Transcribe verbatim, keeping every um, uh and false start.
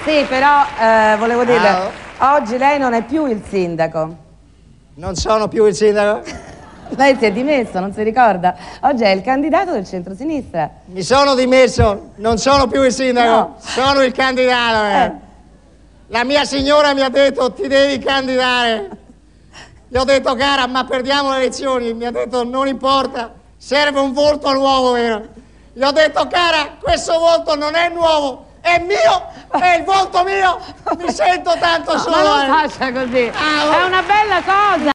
Sì, però eh, volevo dirle, Ah. oggi lei non è più il sindaco. Non sono più il sindaco? Lei si è dimesso, non si ricorda? Oggi è il candidato del centro-sinistra. Mi sono dimesso, non sono più il sindaco, No. sono il candidato. Eh. Eh. La mia signora mi ha detto ti devi candidare. Gli ho detto cara, ma perdiamo le elezioni. Mi ha detto non importa, serve un volto nuovo, vero? Gli ho detto cara, questo volto non è nuovo, è mio, è il volto mio. Mi sento tanto No, solo. ma non eh. faccia così, Ah, oh. è una bella cosa.